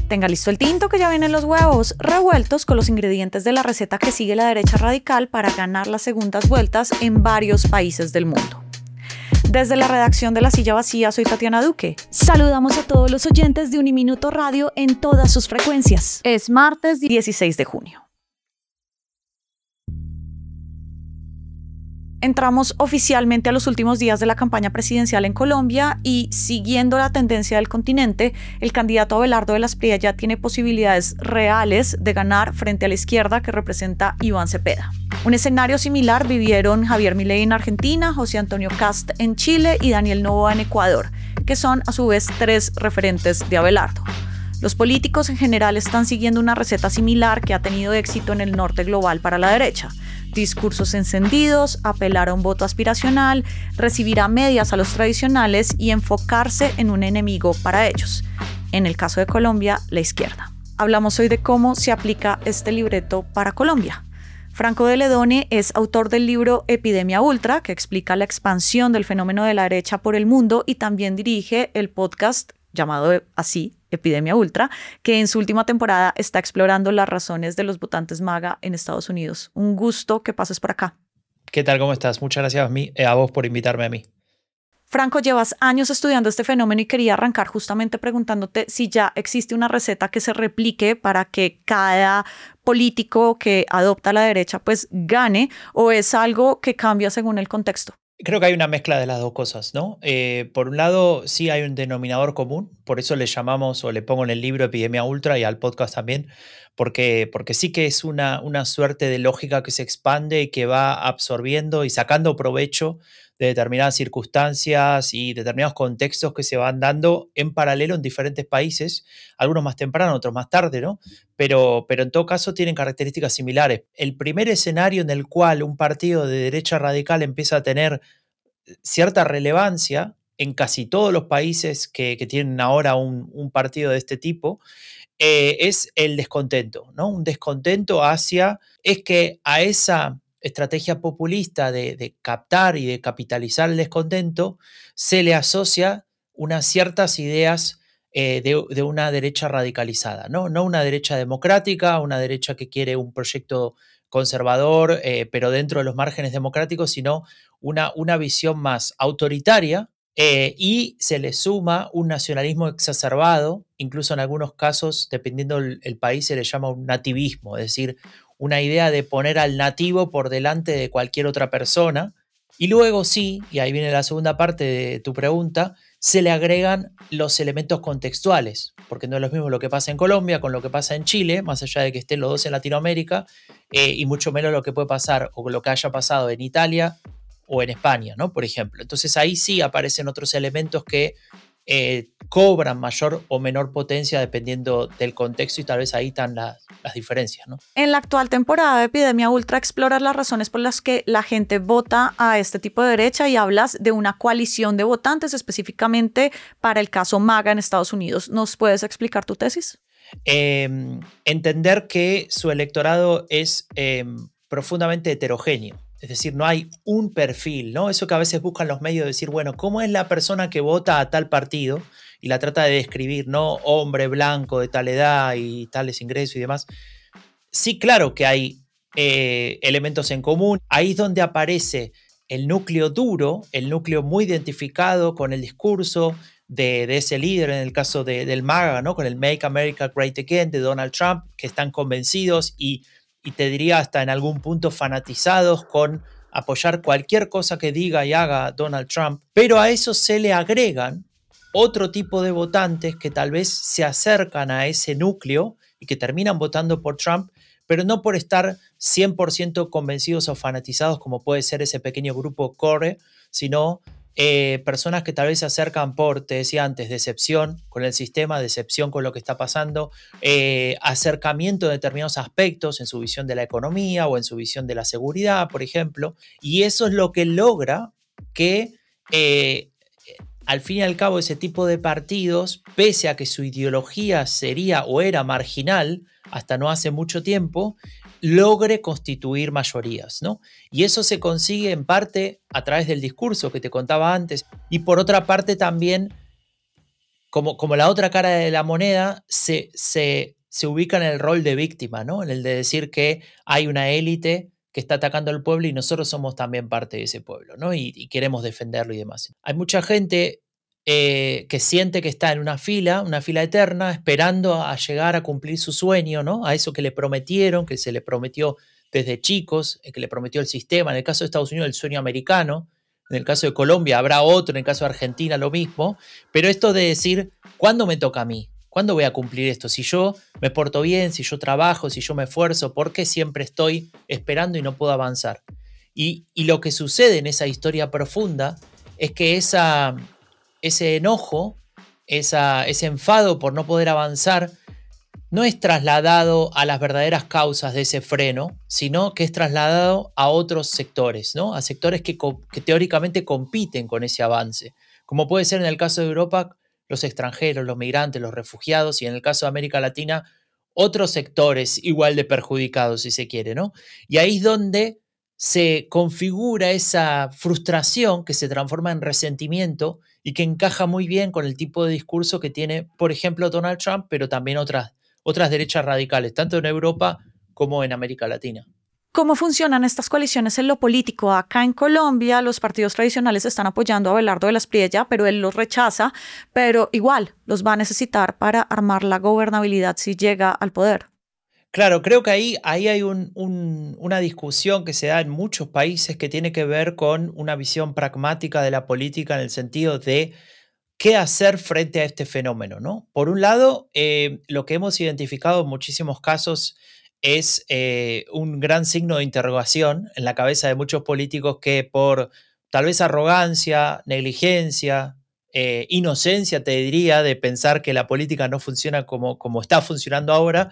Tenga listo el tinto que ya vienen los huevos revueltos con los ingredientes de la receta que sigue la derecha radical para ganar las segundas vueltas en varios países del mundo. Desde la redacción de La Silla Vacía, soy Tatiana Duque. Saludamos a todos los oyentes de Uniminuto Radio en todas sus frecuencias. Es martes 16 de junio. Entramos oficialmente a los últimos días de la campaña presidencial en Colombia y, siguiendo la tendencia del continente, el candidato Abelardo de la Espriella ya tiene posibilidades reales de ganar frente a la izquierda que representa Iván Cepeda. Un escenario similar vivieron Javier Milei en Argentina, José Antonio Kast en Chile y Daniel Noboa en Ecuador, que son a su vez tres referentes de Abelardo. Los políticos en general están siguiendo una receta similar que ha tenido éxito en el norte global para la derecha. Discursos encendidos, apelar a un voto aspiracional, recibir a medias a los tradicionales y enfocarse en un enemigo para ellos. En el caso de Colombia, la izquierda. Hablamos hoy de cómo se aplica este libreto para Colombia. Franco de Ledone es autor del libro Epidemia Ultra, que explica la expansión del fenómeno de la derecha por el mundo, y también dirige el podcast llamado así, Epidemia Ultra, que en su última temporada está explorando las razones de los votantes MAGA en Estados Unidos. Un gusto que pases por acá. ¿Qué tal? ¿Cómo estás? Muchas gracias a vos por invitarme a mí. Franco, llevas años estudiando este fenómeno y quería arrancar justamente preguntándote si ya existe una receta que se replique para que cada político que adopta la derecha pues gane, o es algo que cambia según el contexto. Creo que hay una mezcla de las dos cosas, ¿no? Por un lado, sí hay un denominador común, por eso le llamamos, o le pongo en el libro Epidemia Ultra y al podcast también, porque sí que es una suerte de lógica que se expande y que va absorbiendo y sacando provecho de determinadas circunstancias y determinados contextos que se van dando en paralelo en diferentes países, algunos más temprano, otros más tarde, ¿no? Pero en todo caso tienen características similares. El primer escenario en el cual un partido de derecha radical empieza a tener cierta relevancia en casi todos los países que tienen ahora un partido de este tipo, es el descontento, ¿no? Un descontento es que a esa estrategia populista de captar y de capitalizar el descontento se le asocia unas ciertas ideas de una derecha radicalizada, ¿no? No una derecha democrática, una derecha que quiere un proyecto conservador, pero dentro de los márgenes democráticos, sino una visión más autoritaria, y se le suma un nacionalismo exacerbado, incluso en algunos casos, dependiendo el país, se le llama un nativismo, es decir, una idea de poner al nativo por delante de cualquier otra persona. Y luego sí, y ahí viene la segunda parte de tu pregunta, se le agregan los elementos contextuales, porque no es lo mismo lo que pasa en Colombia con lo que pasa en Chile, más allá de que estén los dos en Latinoamérica, y mucho menos lo que puede pasar o lo que haya pasado en Italia o en España, ¿no? Por ejemplo. Entonces ahí sí aparecen otros elementos que cobran mayor o menor potencia dependiendo del contexto, y tal vez ahí están las diferencias, ¿no? En la actual temporada de Epidemia Ultra exploras las razones por las que la gente vota a este tipo de derecha y hablas de una coalición de votantes específicamente para el caso MAGA en Estados Unidos. ¿Nos puedes explicar tu tesis? Entender que su electorado es profundamente heterogéneo. Es decir, no hay un perfil, ¿no? Eso que a veces buscan los medios de decir, bueno, ¿cómo es la persona que vota a tal partido? Y la trata de describir, ¿no? Hombre blanco de tal edad y tales ingresos y demás. Sí, claro que hay elementos en común. Ahí es donde aparece el núcleo duro, el núcleo muy identificado con el discurso de ese líder, en el caso del MAGA, ¿no? Con el Make America Great Again de Donald Trump, que están convencidos y te diría hasta en algún punto fanatizados con apoyar cualquier cosa que diga y haga Donald Trump, pero a eso se le agregan otro tipo de votantes que tal vez se acercan a ese núcleo y que terminan votando por Trump, pero no por estar 100% convencidos o fanatizados como puede ser ese pequeño grupo Core, sino personas que tal vez se acercan por, te decía antes, decepción con el sistema, decepción con lo que está pasando, acercamiento de determinados aspectos en su visión de la economía o en su visión de la seguridad, por ejemplo, y eso es lo que logra que al fin y al cabo ese tipo de partidos, pese a que su ideología sería o era marginal hasta no hace mucho tiempo, logre constituir mayorías, ¿no? Y eso se consigue en parte a través del discurso que te contaba antes, y por otra parte también como la otra cara de la moneda, se ubica en el rol de víctima, ¿no? En el de decir que hay una élite que está atacando al pueblo y nosotros somos también parte de ese pueblo, ¿no? Y queremos defenderlo y demás. Hay mucha gente que siente que está en una fila eterna, esperando a llegar a cumplir su sueño, ¿no? A eso que le prometieron, que se le prometió desde chicos, que le prometió el sistema. En el caso de Estados Unidos, el sueño americano. En el caso de Colombia habrá otro, en el caso de Argentina lo mismo. Pero esto de decir, ¿cuándo me toca a mí? ¿Cuándo voy a cumplir esto? Si yo me porto bien, si yo trabajo, si yo me esfuerzo, ¿por qué siempre estoy esperando y no puedo avanzar? Y lo que sucede en esa historia profunda es que ese enojo, ese enfado por no poder avanzar, no es trasladado a las verdaderas causas de ese freno, sino que es trasladado a otros sectores, ¿no? A sectores que teóricamente compiten con ese avance, como puede ser en el caso de Europa los extranjeros, los migrantes, los refugiados, y en el caso de América Latina otros sectores igual de perjudicados, si se quiere, ¿no? Y ahí es donde se configura esa frustración que se transforma en resentimiento y que encaja muy bien con el tipo de discurso que tiene, por ejemplo, Donald Trump, pero también otras derechas radicales, tanto en Europa como en América Latina. ¿Cómo funcionan estas coaliciones en lo político? Acá en Colombia los partidos tradicionales están apoyando a Abelardo de la Espriella, pero él los rechaza, pero igual los va a necesitar para armar la gobernabilidad si llega al poder. Claro, creo que ahí hay una discusión que se da en muchos países que tiene que ver con una visión pragmática de la política en el sentido de qué hacer frente a este fenómeno, ¿no? Por un lado, lo que hemos identificado en muchísimos casos es un gran signo de interrogación en la cabeza de muchos políticos que por tal vez arrogancia, negligencia, inocencia, te diría, de pensar que la política no funciona como está funcionando ahora,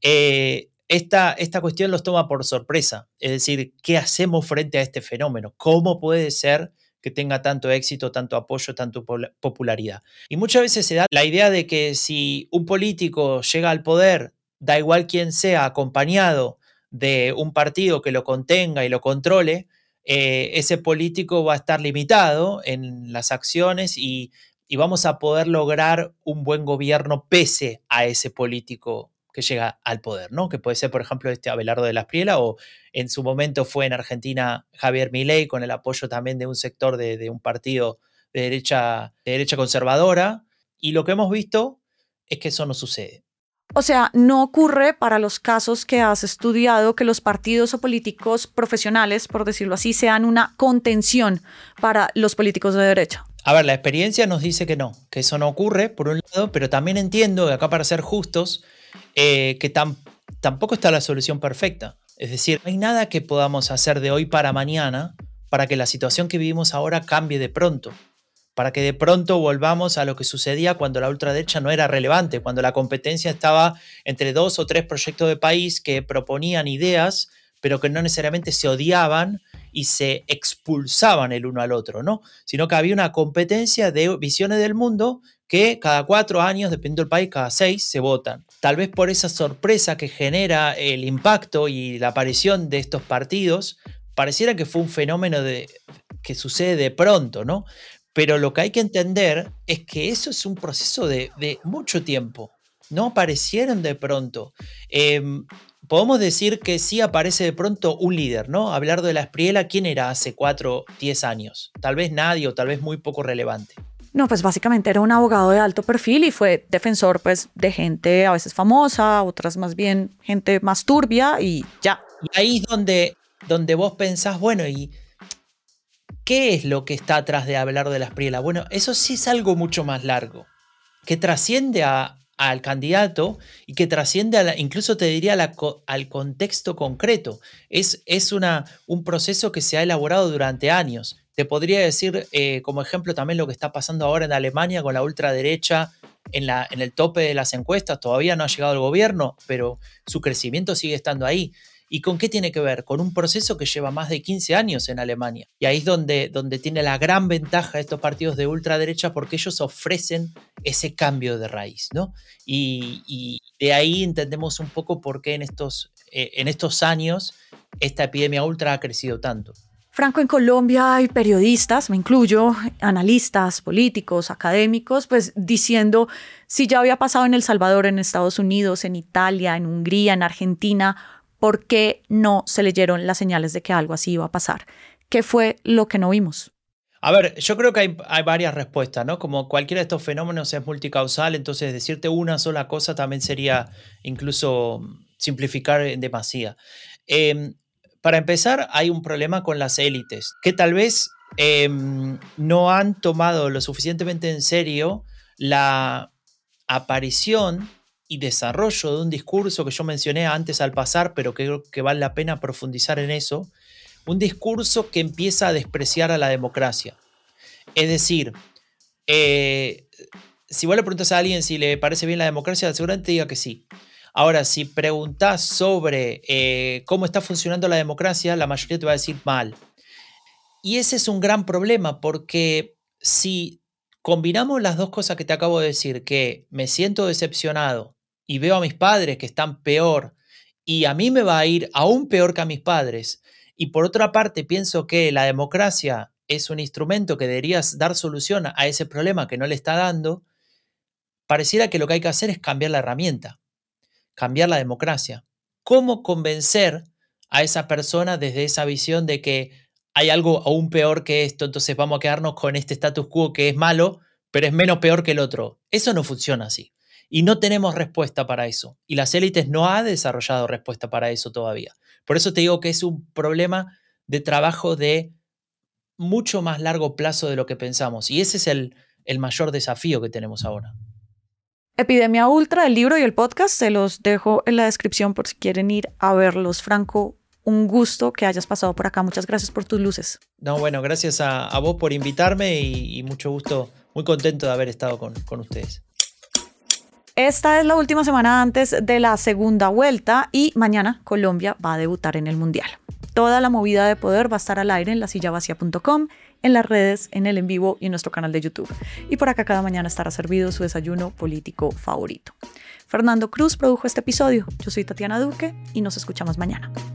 esta cuestión los toma por sorpresa. Es decir, ¿qué hacemos frente a este fenómeno? ¿Cómo puede ser que tenga tanto éxito, tanto apoyo, tanto popularidad? Y muchas veces se da la idea de que si un político llega al poder, da igual quién sea, acompañado de un partido que lo contenga y lo controle, ese político va a estar limitado en las acciones y vamos a poder lograr un buen gobierno pese a ese político que llega al poder, ¿no? Que puede ser, por ejemplo, Abelardo de la Espriella, o en su momento fue en Argentina Javier Milei, con el apoyo también de un sector de un partido de derecha conservadora. Y lo que hemos visto es que eso no sucede. O sea, no ocurre para los casos que has estudiado que los partidos o políticos profesionales, por decirlo así, sean una contención para los políticos de derecha. A ver, la experiencia nos dice que no, que eso no ocurre, por un lado, pero también entiendo, acá para ser justos, que tampoco está la solución perfecta. Es decir, no hay nada que podamos hacer de hoy para mañana para que la situación que vivimos ahora cambie de pronto, para que de pronto volvamos a lo que sucedía cuando la ultraderecha no era relevante, cuando la competencia estaba entre 2 o 3 proyectos de país que proponían ideas, pero que no necesariamente se odiaban y se expulsaban el uno al otro, ¿no? Sino que había una competencia de visiones del mundo que cada 4 años, dependiendo del país, cada 6 se votan. Tal vez por esa sorpresa que genera el impacto y la aparición de estos partidos, pareciera que fue un fenómeno que sucede de pronto, ¿no? Pero lo que hay que entender es que eso es un proceso de mucho tiempo. No aparecieron de pronto. Podemos decir que sí aparece de pronto un líder, ¿no? Abelardo de la Espriella, ¿quién era hace 4, 10 años? Tal vez nadie o tal vez muy poco relevante. No, pues básicamente era un abogado de alto perfil y fue defensor pues de gente a veces famosa, otras más bien gente más turbia y ya. Y ahí es donde vos pensás, bueno, ¿y qué es lo que está atrás de Abelardo de la Espriella? Bueno, eso sí es algo mucho más largo, que trasciende al candidato y que trasciende incluso te diría al contexto concreto. Es un proceso que se ha elaborado durante años. Te podría decir como ejemplo también lo que está pasando ahora en Alemania con la ultraderecha en el tope de las encuestas. Todavía no ha llegado al gobierno, pero su crecimiento sigue estando ahí. ¿Y con qué tiene que ver? Con un proceso que lleva más de 15 años en Alemania. Y ahí es donde tiene la gran ventaja de estos partidos de ultraderecha, porque ellos ofrecen ese cambio de raíz, ¿no? Y de ahí entendemos un poco por qué en estos años esta epidemia ultra ha crecido tanto. Franco, en Colombia hay periodistas, me incluyo, analistas, políticos, académicos, pues diciendo si ya había pasado en El Salvador, en Estados Unidos, en Italia, en Hungría, en Argentina, ¿por qué no se leyeron las señales de que algo así iba a pasar? ¿Qué fue lo que no vimos? A ver, yo creo que hay varias respuestas, ¿no? Como cualquiera de estos fenómenos es multicausal, entonces decirte una sola cosa también sería incluso simplificar en demasía. Para empezar, hay un problema con las élites, que tal vez no han tomado lo suficientemente en serio la aparición y desarrollo de un discurso que yo mencioné antes al pasar, pero que creo que vale la pena profundizar en eso, un discurso que empieza a despreciar a la democracia. Es decir, si vos le preguntas a alguien si le parece bien la democracia, seguramente te diga que sí. Ahora, si preguntás sobre cómo está funcionando la democracia, la mayoría te va a decir mal. Y ese es un gran problema porque si combinamos las dos cosas que te acabo de decir, que me siento decepcionado y veo a mis padres que están peor y a mí me va a ir aún peor que a mis padres, y por otra parte pienso que la democracia es un instrumento que debería dar solución a ese problema que no le está dando, pareciera que lo que hay que hacer es cambiar la herramienta, cambiar la democracia. ¿Cómo convencer a esa persona desde esa visión de que hay algo aún peor que esto, entonces vamos a quedarnos con este status quo que es malo, pero es menos peor que el otro? Eso no funciona así. Y no tenemos respuesta para eso. Y las élites no han desarrollado respuesta para eso todavía. Por eso te digo que es un problema de trabajo de mucho más largo plazo de lo que pensamos. Y ese es el mayor desafío que tenemos ahora. Epidemia Ultra, el libro y el podcast, se los dejo en la descripción por si quieren ir a verlos. Franco, un gusto que hayas pasado por acá. Muchas gracias por tus luces. No, bueno, gracias a vos por invitarme y mucho gusto, muy contento de haber estado con ustedes. Esta es la última semana antes de la segunda vuelta y mañana Colombia va a debutar en el Mundial. Toda la movida de poder va a estar al aire en lasillavacia.com, en las redes, en el en vivo y en nuestro canal de YouTube. Y por acá cada mañana estará servido su desayuno político favorito. Fernando Cruz produjo este episodio. Yo soy Tatiana Duque y nos escuchamos mañana.